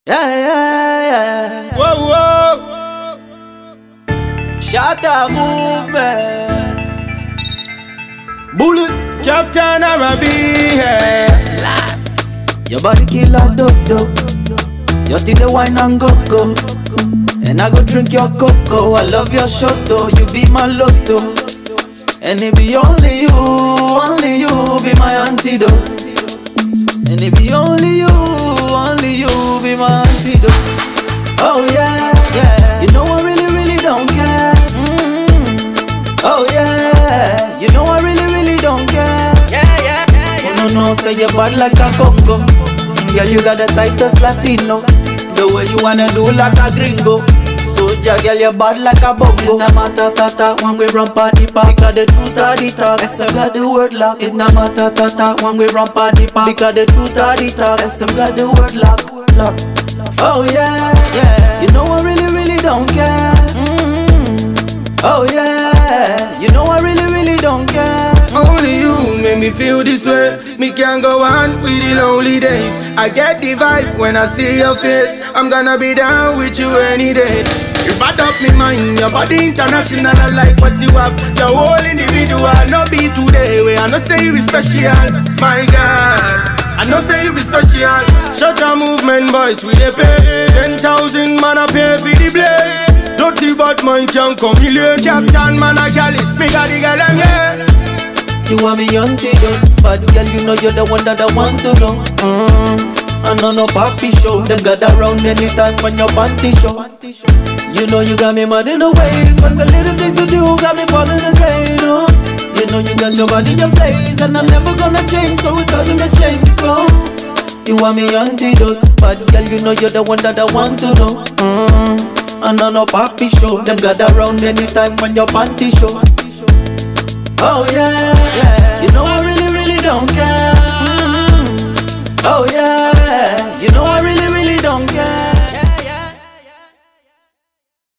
Yeah. Whoa, whoa. Shatta movement. Bullet. Captain Arabi, yeah. Your body killer dodo. You think the wine and go. And I go drink your cocoa. I love your shoto. You be my lotto. And it be only you be my antidote. And it be only you be my antidote. Oh yeah. You know I really don't care. Oh yeah. You know I really don't care. Oh no, say you bad like a Congo. Girl, you got the tightest Latino. The way you wanna do like a gringo. Soja, girl, you bad like a bongo. It no matter tata when we run party park. Because the truth are the talk. Yes, I got the word lock. It no matter tata when we run party park. Because the truth are the talk. Yes, I got the word lock. Oh yeah. You know I really don't care. Oh yeah. You know I really don't care. Only you make me feel this way. Me can't go on with the lonely days. I get the vibe when I see your face. I'm gonna be down with you any day. You bad up me mind, your body international. I like what you have. Your whole individual, no be today. Where I know say you be special. My God, I know say you be special. Shut your movement, boys, we dey pay 10,000 man I pay for the blade. Dirty bad man can't come million. Captain man a gal is me got the gal I'm here. You want me antidote, but girl, you know you're the one that I want to know. I know no papi show. Them gather round anytime when your panty show. You know you got me mad in a way, cause the little things you do got me falling again. Oh. You know you got your body in place, and I'm never gonna change, so we're cutting the chain. So you want me antidote, but girl, you know you're the one that I want to know. I know no papi show. Them gather round anytime when your panty show. Oh yeah.